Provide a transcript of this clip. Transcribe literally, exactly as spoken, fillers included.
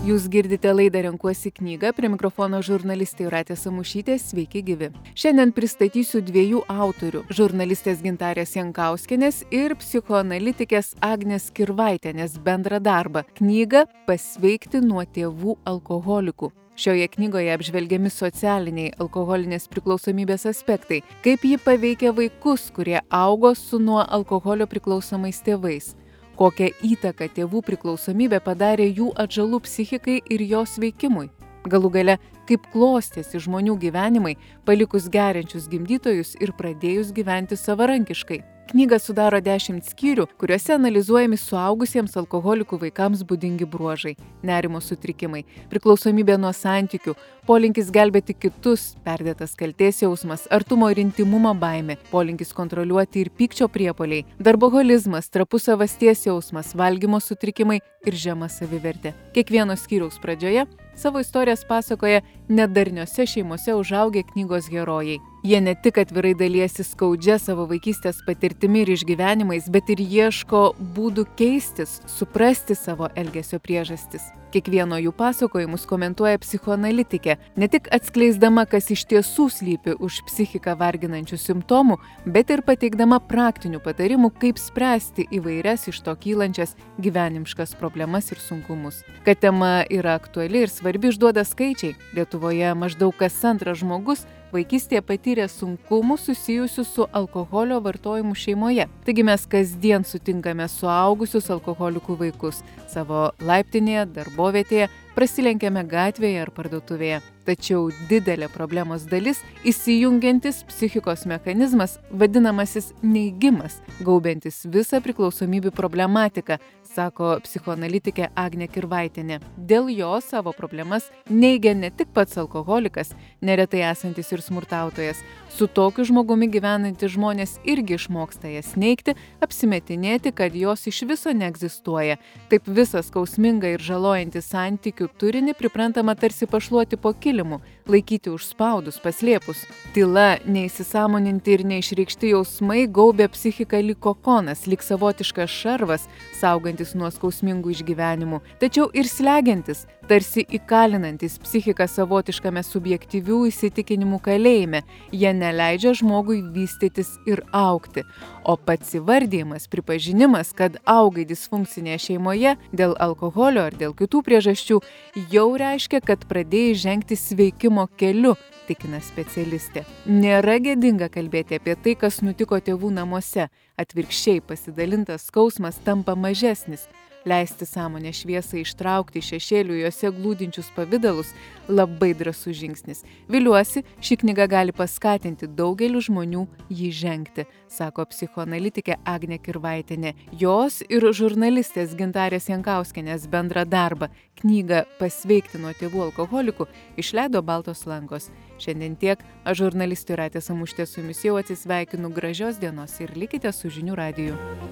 Jūs girdite laidą Renkuosi knygą, prie mikrofono žurnalistė Jūratė Samušytė, sveiki gyvi. Šiandien pristatysiu dviejų autorių - žurnalistės Gintarės Jankauskienės ir psichoanalitikės Agnės Kirvaitienės bendrą darbą - knygą Pasveikti nuo tėvų alkoholikų. Šioje knygoje apžvelgiami socialiniai alkoholinės priklausomybės aspektai, kaip ji paveikia vaikus, kurie augo su nuo alkoholio priklausomais tėvais, kokią įtaką tėvų priklausomybė padarė jų atžalų psichikai ir jos veikimui. Galų gale, kaip klostėsi žmonių gyvenimai, palikus geriančius gimdytojus ir pradėjus gyventi savarankiškai. Knygą sudaro dešimt skyrių, kuriuose analizuojami suaugusiems alkoholikų vaikams būdingi bruožai - nerimo sutrikimai, priklausomybė nuo santykių, polinkis gelbėti kitus, perdėtas kaltės jausmas, artumo ir intimumo baimė, polinkis kontroliuoti ir pykčio priepuoliai, darboholizmas, trapus savasties jausmas, valgymo sutrikimai ir žema savivertė. Kiekvieno skyriaus pradžioje savo istorijas pasakoja nedarniose šeimose užaugę knygos herojai. Jie ne tik atvirai dalijasi skaudžia savo vaikystės patirtimi ir išgyvenimais, bet ir ieško būdų keistis, suprasti savo elgesio priežastis. Kiekvieno jų pasakojimus komentuoja psichoanalitikė, ne tik atskleisdama, kas iš tiesų slypi už psichiką varginančių simptomų, bet ir pateikdama praktinių patarimų, kaip spręsti įvairias iš to kylančias gyvenimiškas problemas ir sunkumus. Kad tema yra aktuali ir svarbi, išduoda skaičiai. Lietuvoje maždaug kas antras žmogus vaikystėje patyrė sunkumų susijusių su alkoholio vartojimu šeimoje. Taigi mes kasdien sutinkame suaugusius alkoholikų vaikus savo laiptinėje, darbovietėje, prasilenkiame gatvėje ar parduotuvėje. Tačiau didelė problemos dalis - įsijungiantis psichikos mechanizmas, vadinamasis neigimas, gaubiantis visą priklausomybių problematiką, sako psichoanalitikė Agnė Kirvaitienė. Dėl jo savo problemas neigia ne tik pats alkoholikas, neretai esantis ir smurtautojas. Su tokiu žmogumi gyvenantys žmonės irgi išmoksta jas neigti, apsimetinėti, kad jos iš viso neegzistuoja. Taip visą skausmingą ir žalojantį santykių turinį priprantama tarsi pašluoti po kilimu, laikyti užspaudus, paslėpus. Tyla, neįsisąmoninti ir neišreikšti jausmai gaubia psichiką lyg kokonas, lyg savotiškas šarvas, saugantis nuo skausmingų išgyvenimų, tačiau ir slegiantis, tarsi įkalinantis psichiką savotiškame subjektyvių įsitikinimų kalėjime. Jie neleidžia žmogui vystytis ir augti. O pats įvardyjimas, pripažinimas, kad augai disfunkcinėje šeimoje dėl alkoholio ar dėl kitų priežasčių, jau reiškia, kad pradėjai žengti sveikimo keliu, tikina specialistė. Nėra gėdinga kalbėti apie tai, kas nutiko tėvų namuose. Atvirkščiai pasidalintas skausmas tampa mažesnis. Leisti sąmonę šviesą ištraukti iš šešėlių juose glūdinčius pavidalus - labai drąsus žingsnis. Viliuosi, ši knyga gali paskatinti daugelį žmonių jį žengti, sako psichoanalitikė Agnė Kirvaitienė. Jos ir žurnalistės Gintarės Jankauskienės bendrą darbą - knygą Pasveikti nuo tėvų alkoholikų išleido Baltos lankos. Šiandien tiek, aš žurnalistė Jūratė Samušytė su jumis jau atsisveikinu, gražios dienos ir likite su žinių radiju.